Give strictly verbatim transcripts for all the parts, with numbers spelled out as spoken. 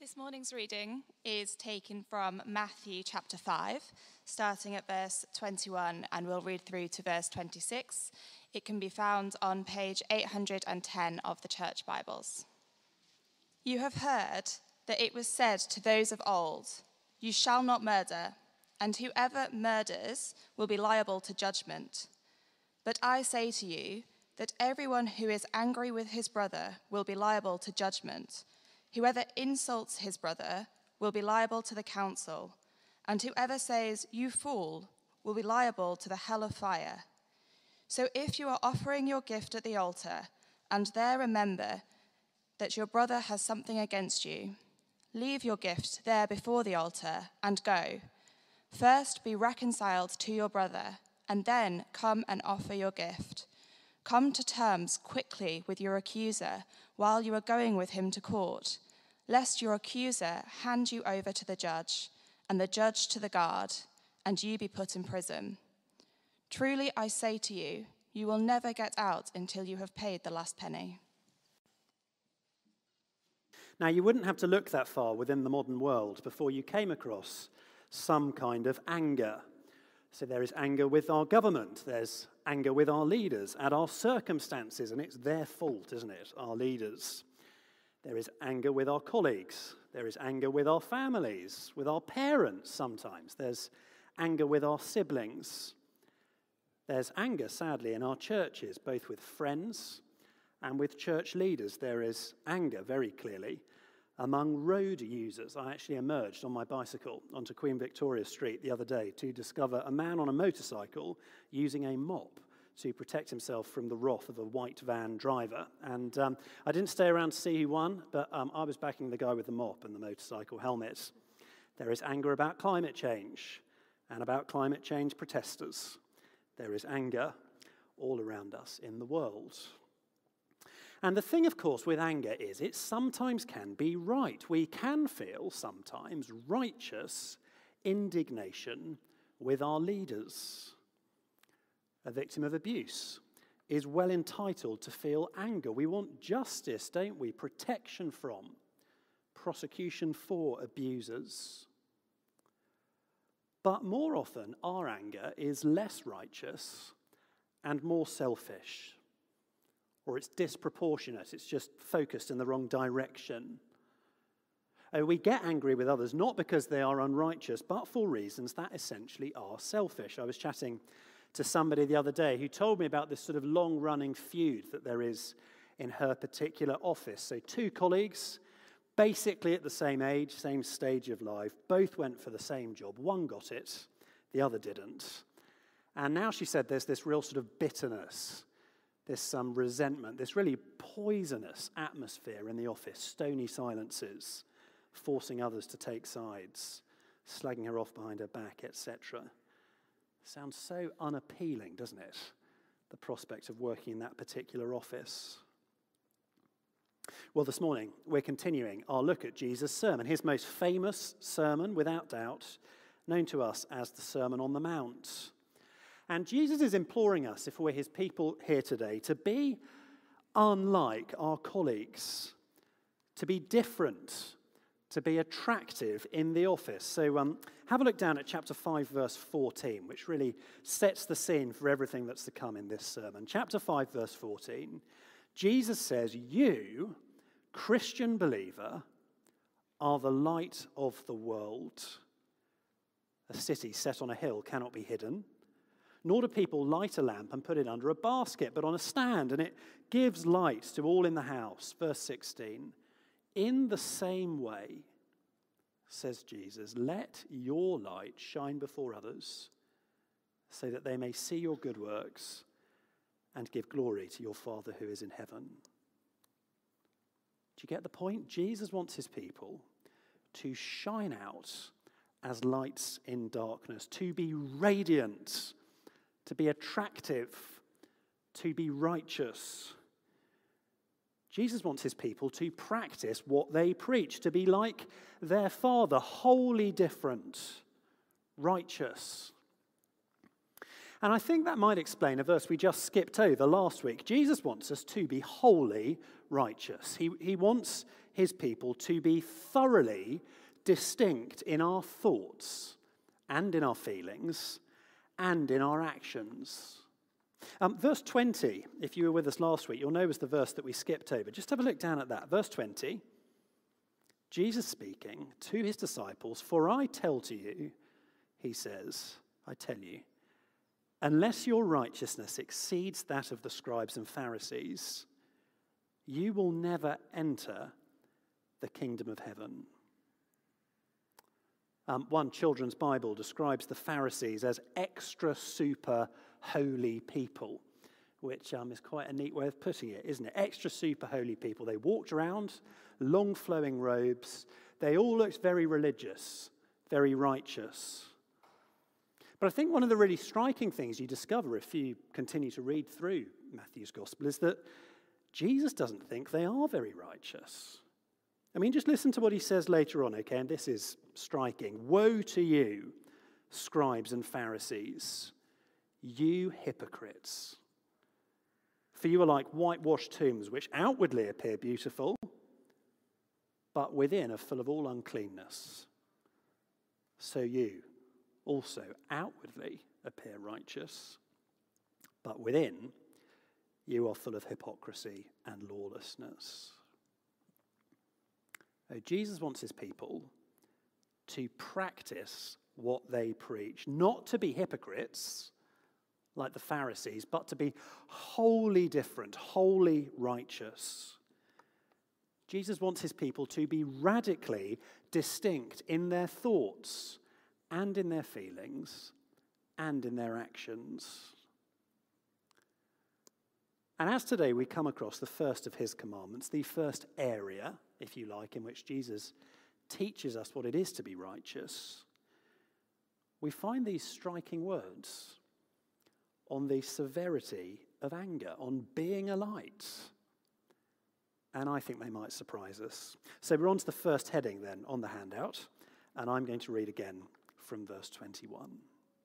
This morning's reading is taken from Matthew chapter five, starting at verse twenty-one, and we'll read through to verse twenty-six. It can be found on page eight hundred ten of the Church Bibles. You have heard that it was said to those of old, "You shall not murder, and whoever murders will be liable to judgment." But I say to you that everyone who is angry with his brother will be liable to judgment. Whoever insults his brother will be liable to the council, and whoever says, "You fool," will be liable to the hell of fire. So if you are offering your gift at the altar, and there remember that your brother has something against you, leave your gift there before the altar and go. First be reconciled to your brother, and then come and offer your gift. Come to terms quickly with your accuser while you are going with him to court, lest your accuser hand you over to the judge, and the judge to the guard, and you be put in prison. Truly I say to you, you will never get out until you have paid the last penny. Now, you wouldn't have to look that far within the modern world before you came across some kind of anger. So there is anger with our government, there's anger with our leaders, at our circumstances, and it's their fault, isn't it, our leaders. There is anger with our colleagues, there is anger with our families, with our parents sometimes, there's anger with our siblings. There's anger, sadly, in our churches, both with friends and with church leaders. There is anger, very clearly, among road users. I actually emerged on my bicycle onto Queen Victoria Street the other day to discover a man on a motorcycle using a mop to protect himself from the wrath of a white van driver. And um, I didn't stay around to see who won, but um, I was backing the guy with the mop and the motorcycle helmet. There is anger about climate change and about climate change protesters. There is anger all around us in the world. And the thing, of course, with anger is it sometimes can be right. We can feel sometimes righteous indignation with our leaders. A victim of abuse is well entitled to feel anger. We want justice, don't we? Protection from, prosecution for abusers. But more often, our anger is less righteous and more selfish. Or it's disproportionate, it's just focused in the wrong direction. Uh, we get angry with others not because they are unrighteous, but for reasons that essentially are selfish. I was chatting to somebody the other day who told me about this sort of long-running feud that there is in her particular office. So two colleagues, basically at the same age, same stage of life, both went for the same job. One got it, the other didn't. And now she said there's this real sort of bitterness, this um, resentment, this really poisonous atmosphere in the office, stony silences, forcing others to take sides, slagging her off behind her back, et cetera. Sounds so unappealing, doesn't it? The prospect of working in that particular office. Well, this morning, we're continuing our look at Jesus' sermon, his most famous sermon, without doubt, known to us as the Sermon on the Mount. And Jesus is imploring us, if we're his people here today, to be unlike our colleagues, to be different, to be attractive in the office. So um, have a look down at chapter five, verse fourteen, which really sets the scene for everything that's to come in this sermon. Chapter five, verse fourteen, Jesus says, "You, Christian believer, are the light of the world. A city set on a hill cannot be hidden. Nor do people light a lamp and put it under a basket, but on a stand, and it gives light to all in the house." Verse sixteen, "In the same way, says Jesus, let your light shine before others, so that they may see your good works and give glory to your Father who is in heaven." Do you get the point? Jesus wants his people to shine out as lights in darkness, to be radiant, to be attractive, to be righteous. Jesus wants his people to practice what they preach, to be like their Father, wholly different, righteous. And I think that might explain a verse we just skipped over last week. Jesus wants us to be wholly righteous. He, he wants his people to be thoroughly distinct in our thoughts and in our feelings and in our actions. Um, verse twenty, if you were with us last week, you'll know was the verse that we skipped over. Just have a look down at that. Verse twenty, Jesus speaking to his disciples, "For I tell to you," he says, "I tell you, unless your righteousness exceeds that of the scribes and Pharisees, you will never enter the kingdom of heaven." Um, one children's Bible describes the Pharisees as extra super holy people, which um, is quite a neat way of putting it, isn't it? Extra super holy people. They walked around, long flowing robes. They all looked very religious, very righteous. But I think one of the really striking things you discover if you continue to read through Matthew's Gospel is that Jesus doesn't think they are very righteous. I mean, just listen to what he says later on, okay? And this is striking. "Woe to you, scribes and Pharisees, you hypocrites! For you are like whitewashed tombs, which outwardly appear beautiful, but within are full of all uncleanness. So you also outwardly appear righteous, but within you are full of hypocrisy and lawlessness." Oh, Jesus wants his people to practice what they preach, not to be hypocrites like the Pharisees, but to be wholly different, wholly righteous. Jesus wants his people to be radically distinct in their thoughts and in their feelings and in their actions. And as today we come across the first of his commandments, the first area, if you like, in which Jesus teaches us what it is to be righteous, we find these striking words on the severity of anger, on being a light. And I think they might surprise us. So we're on to the first heading then on the handout, and I'm going to read again from verse twenty-one.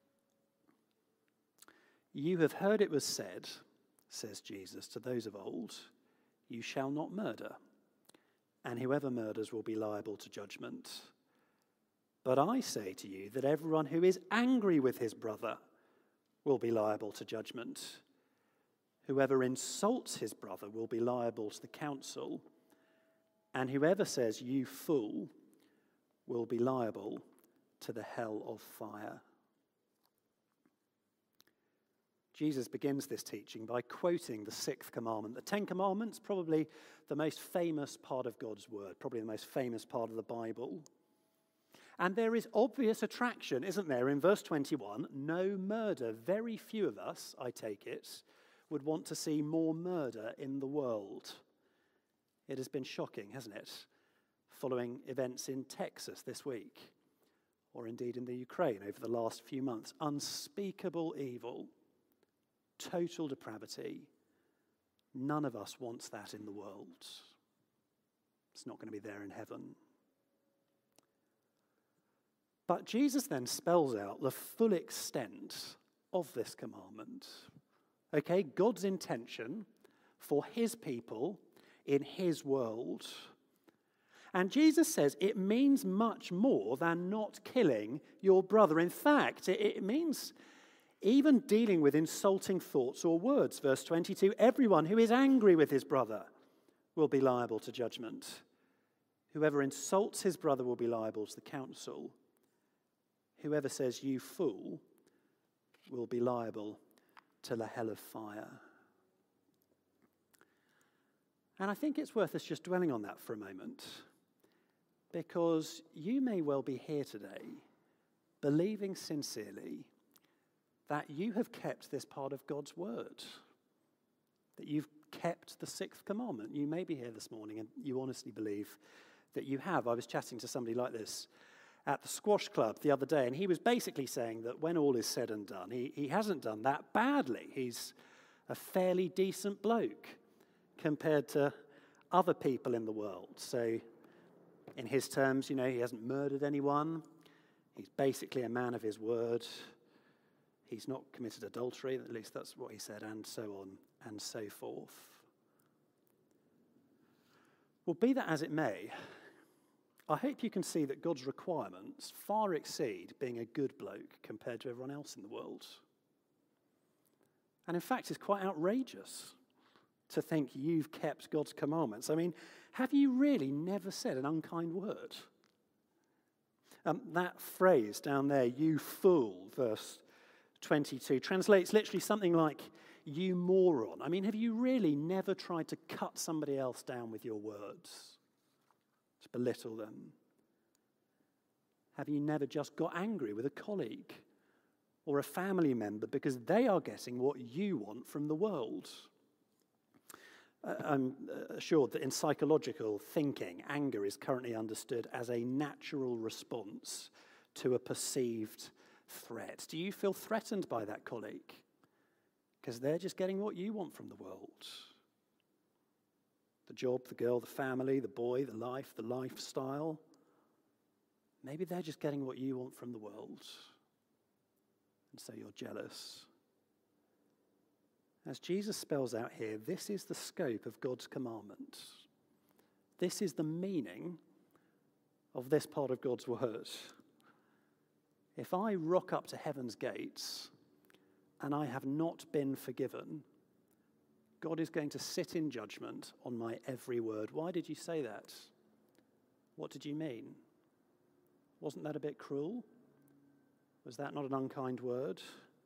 "You have heard it was said," says Jesus, "to those of old, you shall not murder, and whoever murders will be liable to judgment. But I say to you that everyone who is angry with his brother will be liable to judgment. Whoever insults his brother will be liable to the council, and whoever says, 'You fool,' will be liable to the hell of fire." Jesus begins this teaching by quoting the sixth commandment. The Ten Commandments, probably the most famous part of God's word, probably the most famous part of the Bible. And there is obvious attraction, isn't there, in verse twenty-one, no murder. Very few of us, I take it, would want to see more murder in the world. It has been shocking, hasn't it, following events in Texas this week, or indeed in the Ukraine over the last few months. Unspeakable evil. Total depravity. None of us wants that in the world. It's not going to be there in heaven. But Jesus then spells out the full extent of this commandment. Okay, God's intention for his people in his world. And Jesus says it means much more than not killing your brother. In fact, it, it means even dealing with insulting thoughts or words. Verse twenty-two, everyone who is angry with his brother will be liable to judgment. Whoever insults his brother will be liable to the council. Whoever says, "You fool," will be liable to the hell of fire. And I think it's worth us just dwelling on that for a moment, because you may well be here today believing sincerely that you have kept this part of God's word, that you've kept the sixth commandment. You may be here this morning and you honestly believe that you have. I was chatting to somebody like this at the squash club the other day, and he was basically saying that when all is said and done, he, he hasn't done that badly. He's a fairly decent bloke compared to other people in the world. So in his terms, you know, he hasn't murdered anyone. He's basically a man of his word. He's not committed adultery, at least that's what he said, and so on and so forth. Well, be that as it may, I hope you can see that God's requirements far exceed being a good bloke compared to everyone else in the world. And in fact, it's quite outrageous to think you've kept God's commandments. I mean, have you really never said an unkind word? Um, that phrase down there, you fool, verse twenty-two, translates literally something like, you moron. I mean, have you really never tried to cut somebody else down with your words? To belittle them? Have you never just got angry with a colleague or a family member because they are getting what you want from the world? Uh, I'm assured that in psychological thinking, anger is currently understood as a natural response to a perceived threat. Do you feel threatened by that colleague? Because they're just getting what you want from the world. The job, the girl, the family, the boy, the life, the lifestyle. Maybe they're just getting what you want from the world. And so you're jealous. As Jesus spells out here, this is the scope of God's commandment. This is the meaning of this part of God's word. If I rock up to heaven's gates and I have not been forgiven, God is going to sit in judgment on my every word. Why did you say that? What did you mean? Wasn't that a bit cruel? Was that not an unkind word?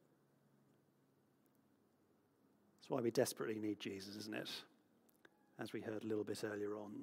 That's why we desperately need Jesus, isn't it? As we heard a little bit earlier on.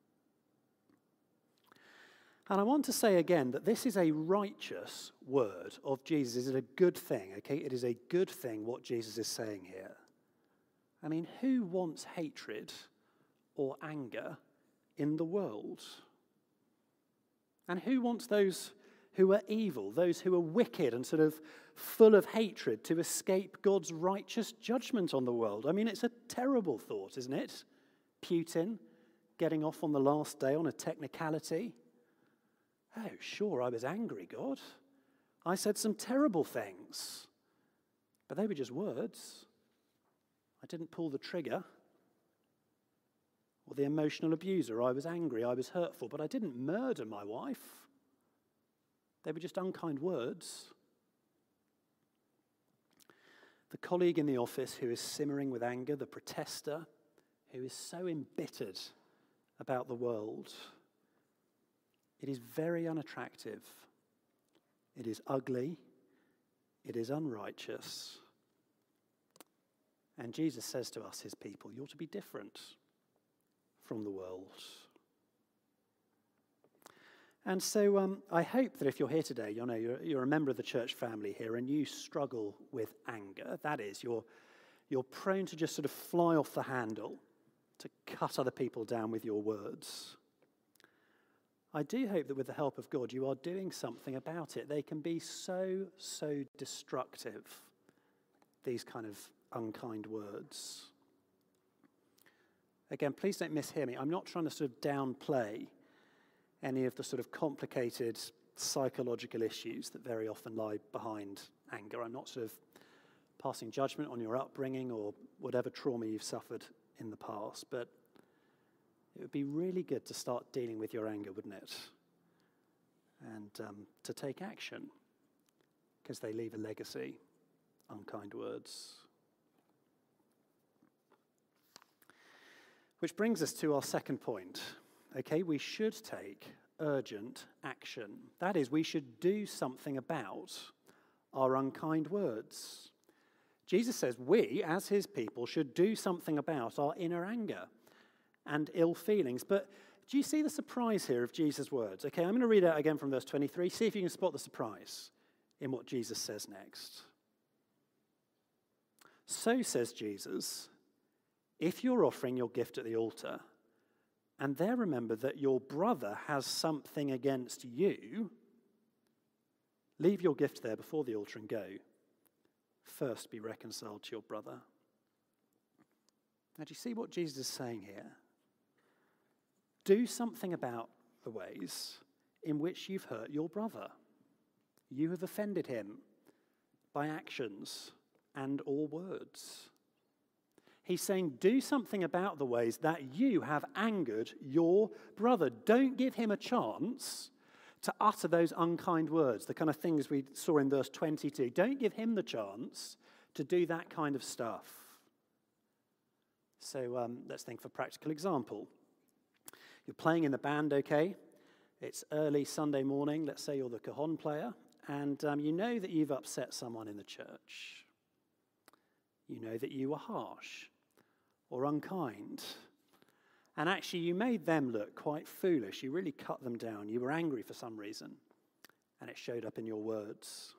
And I want to say again that this is a righteous word of Jesus. Is it a good thing? Okay, it is a good thing what Jesus is saying here. I mean, who wants hatred or anger in the world? And who wants those who are evil, those who are wicked and sort of full of hatred to escape God's righteous judgment on the world? I mean, it's a terrible thought, isn't it? Putin getting off on the last day on a technicality. Oh, sure, I was angry, God. I said some terrible things, but they were just words. I didn't pull the trigger. Or the emotional abuser, I was angry, I was hurtful, but I didn't murder my wife. They were just unkind words. The colleague in the office who is simmering with anger, the protester who is so embittered about the world. It is very unattractive. It is ugly. It is unrighteous. And Jesus says to us, his people, you're to be different from the world. And so um, I hope that if you're here today, you know, you're, you're a member of the church family here and you struggle with anger. That is, you're, you're prone to just sort of fly off the handle, to cut other people down with your words. I do hope that with the help of God, you are doing something about it. They can be so, so destructive, these kind of unkind words. Again, please don't mishear me. I'm not trying to sort of downplay any of the sort of complicated psychological issues that very often lie behind anger. I'm not sort of passing judgment on your upbringing or whatever trauma you've suffered in the past, but it would be really good to start dealing with your anger, wouldn't it? And um, to take action, because they leave a legacy, unkind words. Which brings us to our second point. Okay, we should take urgent action. That is, we should do something about our unkind words. Jesus says we, as his people, should do something about our inner anger and ill feelings. But do you see the surprise here of Jesus' words? Okay, I'm going to read out again from verse twenty-three. See if you can spot the surprise in what Jesus says next. So, says Jesus, if you're offering your gift at the altar, and there remember that your brother has something against you, leave your gift there before the altar and go. First be reconciled to your brother. Now, do you see what Jesus is saying here? Do something about the ways in which you've hurt your brother. You have offended him by actions and or words. He's saying, do something about the ways that you have angered your brother. Don't give him a chance to utter those unkind words, the kind of things we saw in verse twenty-two. Don't give him the chance to do that kind of stuff. So um, let's think of a practical example. You're playing in the band, okay? It's early Sunday morning. Let's say you're the cajon player, and um, you know that you've upset someone in the church. You know that you were harsh or unkind. And actually, you made them look quite foolish. You really cut them down. You were angry for some reason, and it showed up in your words.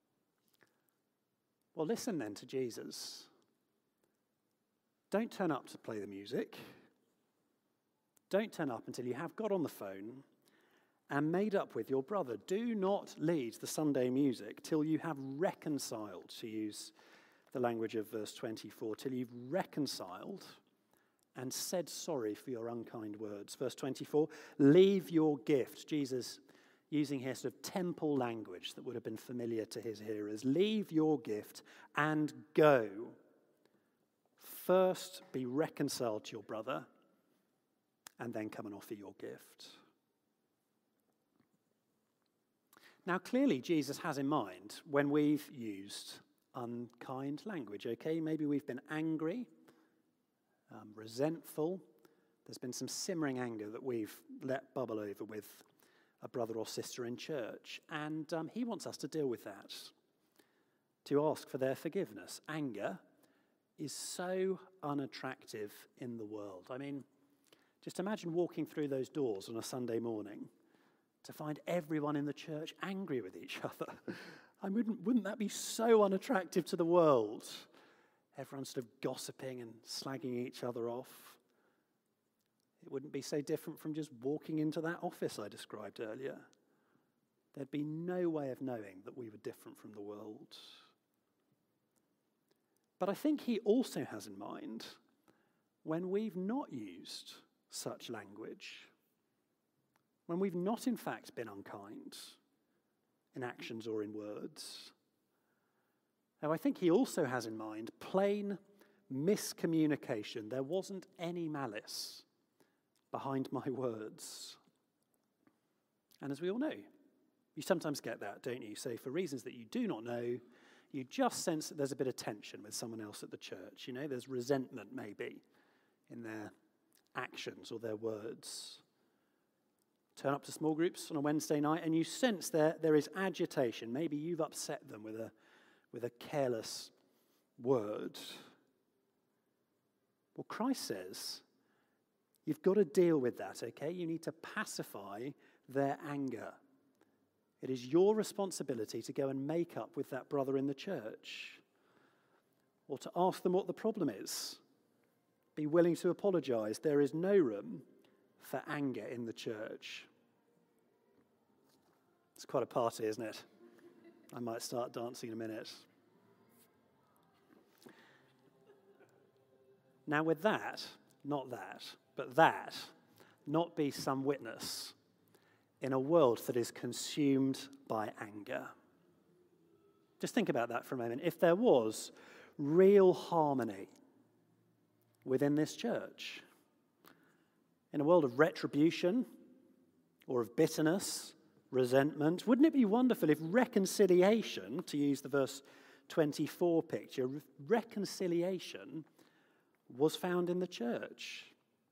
Well, listen then to Jesus. Don't turn up to play the music. Don't turn up until you have got on the phone and made up with your brother. Do not lead the Sunday music till you have reconciled, to use the language of verse twenty-four, till you've reconciled and said sorry for your unkind words. Verse twenty-four, leave your gift. Jesus using here sort of temple language that would have been familiar to his hearers. Leave your gift and go. First be reconciled to your brother, and then come and offer your gift. Now, clearly, Jesus has in mind when we've used unkind language, okay? Maybe we've been angry, um, resentful. There's been some simmering anger that we've let bubble over with a brother or sister in church. And um, he wants us to deal with that, to ask for their forgiveness. Anger is so unattractive in the world. I mean, just imagine walking through those doors on a Sunday morning to find everyone in the church angry with each other. I wouldn't, wouldn't that be so unattractive to the world? Everyone sort of gossiping and slagging each other off. It wouldn't be so different from just walking into that office I described earlier. There'd be no way of knowing that we were different from the world. But I think he also has in mind when we've not used such language, when we've not in fact been unkind in actions or in words. Now, I think he also has in mind plain miscommunication. There wasn't any malice behind my words. And as we all know, you sometimes get that, don't you? So for reasons that you do not know, you just sense that there's a bit of tension with someone else at the church. You know, there's resentment maybe in their actions or their words. Turn up to small groups on a Wednesday night and you sense there, there is agitation. Maybe you've upset them with a, with a careless word. Well, Christ says, you've got to deal with that, okay? You need to pacify their anger. It is your responsibility to go and make up with that brother in the church, or to ask them what the problem is. Be willing to apologize. There is no room for anger in the church. It's quite a party, isn't it? I might start dancing in a minute. Now with that, not that, but that, not be some witness in a world that is consumed by anger. Just think about that for a moment. If there was real harmony within this church, in a world of retribution or of bitterness, resentment, wouldn't it be wonderful if reconciliation, to use the verse twenty-four picture, reconciliation was found in the church?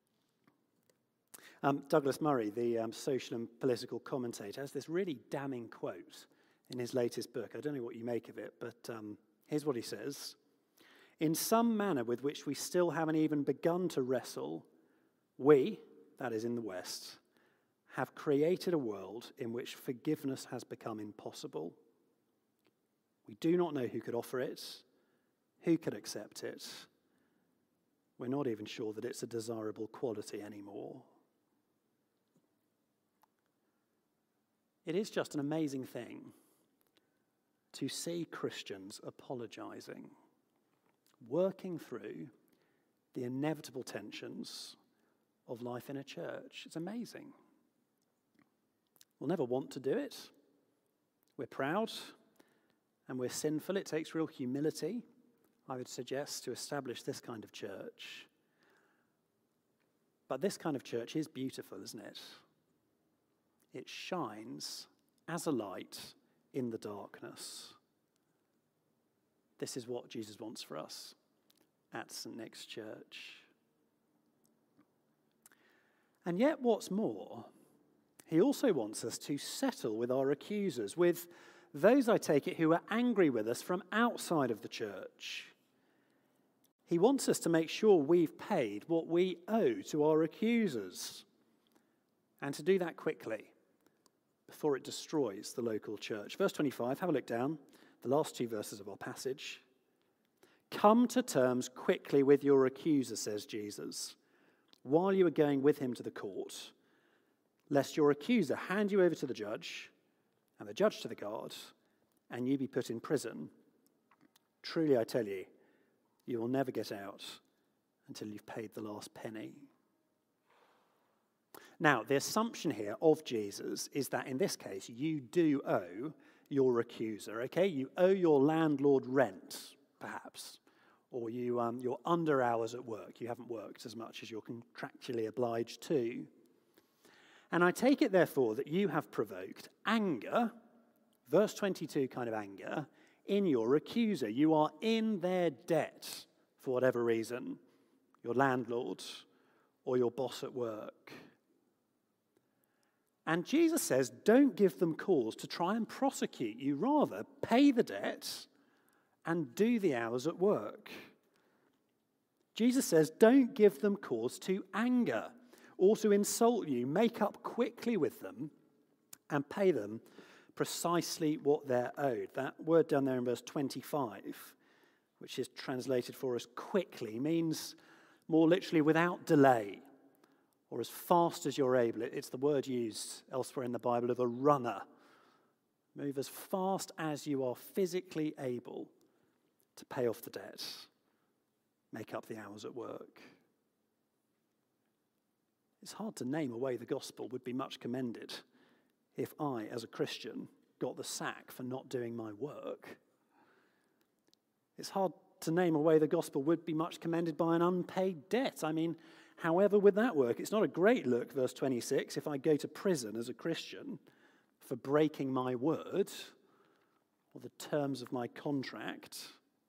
Um, Douglas Murray, the um, social and political commentator, has this really damning quote in his latest book. I don't know what you make of it, but um, here's what he says. In some manner with which we still haven't even begun to wrestle, we, that is in the West, have created a world in which forgiveness has become impossible. We do not know who could offer it, who could accept it. We're not even sure that it's a desirable quality anymore. It is just an amazing thing to see Christians apologizing, working through the inevitable tensions of life in a church. It's amazing. We'll never want to do it. We're proud and we're sinful. It takes real humility I would suggest, to establish this kind of church. But this kind of church is beautiful, isn't it? It shines as a light in the darkness. This is what Jesus wants for us at Saint Nick's Church. And yet, what's more, he also wants us to settle with our accusers, with those, I take it, who are angry with us from outside of the church. He wants us to make sure we've paid what we owe to our accusers, and to do that quickly before it destroys the local church. Verse twenty-five, have a look down, the last two verses of our passage. Come to terms quickly with your accuser, says Jesus, while you are going with him to the court, lest your accuser hand you over to the judge, and the judge to the guard, and you be put in prison. Truly, I tell you, you will never get out until you've paid the last penny. Now, the assumption here of Jesus is that in this case, you do owe your accuser, okay? You owe your landlord rent, perhaps, or you, um, you're under hours at work. You haven't worked as much as you're contractually obliged to. And I take it, therefore, that you have provoked anger, verse twenty-two kind of anger, in your accuser. You are in their debt for whatever reason, your landlord or your boss at work. And Jesus says, don't give them cause to try and prosecute you. Rather, pay the debt and do the hours at work. Jesus says, don't give them cause to anger or to insult you. Make up quickly with them and pay them precisely what they're owed. That word down there in verse twenty-five, which is translated for us quickly, means more literally without delay, or as fast as you're able. It's the word used elsewhere in the Bible of a runner. Move as fast as you are physically able to pay off the debt. Make up the hours at work. It's hard to name a way the gospel would be much commended if I, as a Christian, got the sack for not doing my work. It's hard to name a way the gospel would be much commended by an unpaid debt. I mean, however would that work? It's not a great look, verse twenty-six, if I go to prison as a Christian for breaking my word or the terms of my contract.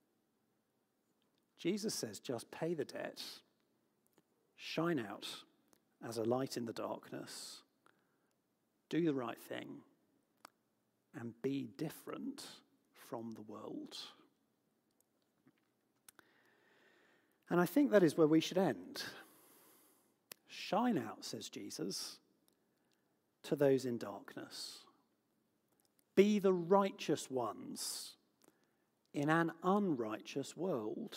Jesus says, just pay the debt, shine out as a light in the darkness, do the right thing, and be different from the world. And I think that is where we should end. Shine out, says Jesus, to those in darkness. Be the righteous ones in an unrighteous world.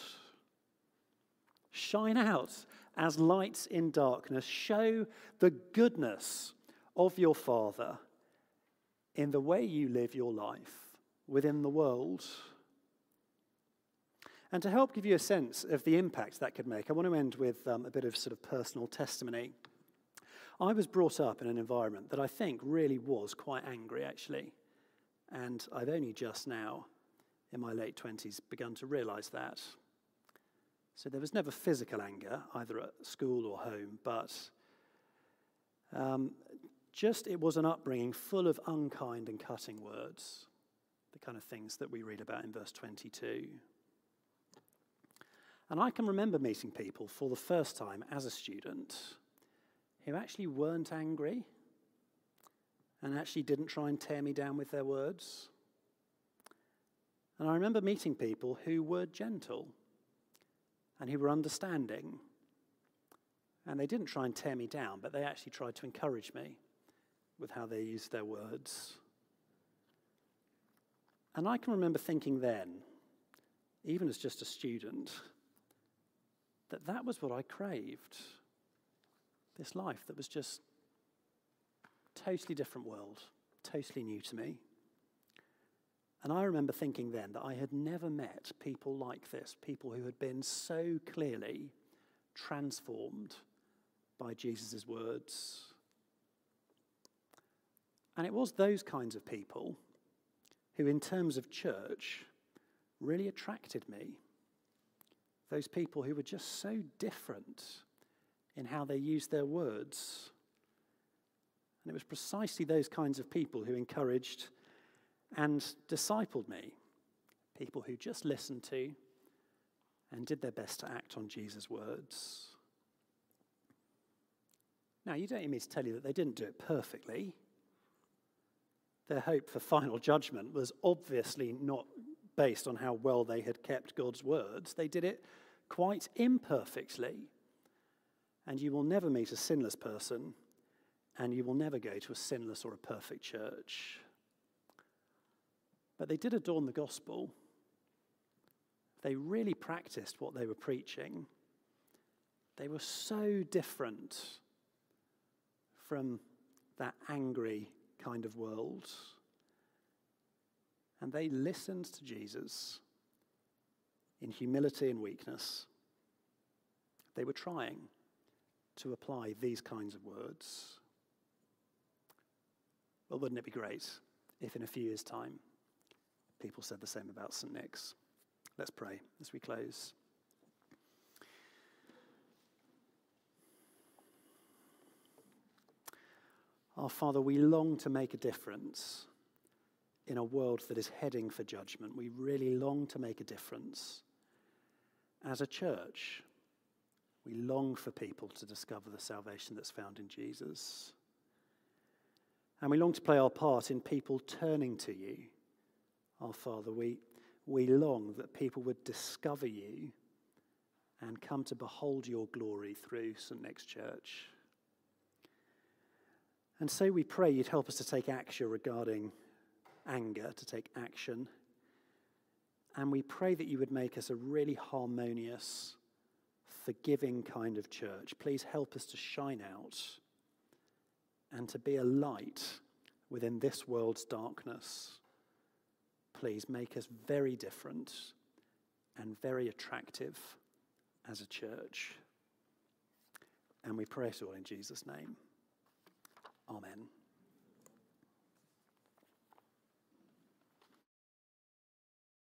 Shine out as lights in darkness. Show the goodness of your Father in the way you live your life within the world. And to help give you a sense of the impact that could make, I want to end with um, a bit of sort of personal testimony. I was brought up in an environment that I think really was quite angry, actually. And I've only just now, in my late twenties, begun to realise that. So there was never physical anger, either at school or home, but um, just it was an upbringing full of unkind and cutting words, the kind of things that we read about in verse twenty-two. And I can remember meeting people for the first time as a student who actually weren't angry and actually didn't try and tear me down with their words. And I remember meeting people who were gentle and who were understanding. And they didn't try and tear me down, but they actually tried to encourage me with how they used their words. And I can remember thinking then, even as just a student, that that was what I craved. This life that was just totally different world, totally new to me. And I remember thinking then that I had never met people like this, people who had been so clearly transformed by Jesus' words. And it was those kinds of people who, in terms of church, really attracted me. those people who were just so different in how they used their words. And it was precisely those kinds of people who encouraged and discipled me, people who just listened to and did their best to act on Jesus' words. Now, you don't need me to tell you that they didn't do it perfectly. Their hope for final judgment was obviously not based on how well they had kept God's words. They did it quite imperfectly. And you will never meet a sinless person, and you will never go to a sinless or a perfect church. But they did adorn the gospel. They really practiced what they were preaching. They were so different from that angry kind of world. And they listened to Jesus in humility and weakness. They were trying to apply these kinds of words. Well, wouldn't it be great if in a few years' time people said the same about Saint Nick's? Let's pray as we close. Our Father, we long to make a difference in a world that is heading for judgment. We really long to make a difference. As a church, we long for people to discover the salvation that's found in Jesus. And we long to play our part in people turning to you. Our Father, we, we long that people would discover you and come to behold your glory through Saint Nick's Church. And so we pray you'd help us to take action regarding anger, to take action. And we pray that you would make us a really harmonious, forgiving kind of church. Please help us to shine out and to be a light within this world's darkness. Please make us very different and very attractive as a church. And we pray it all in Jesus' name. Amen.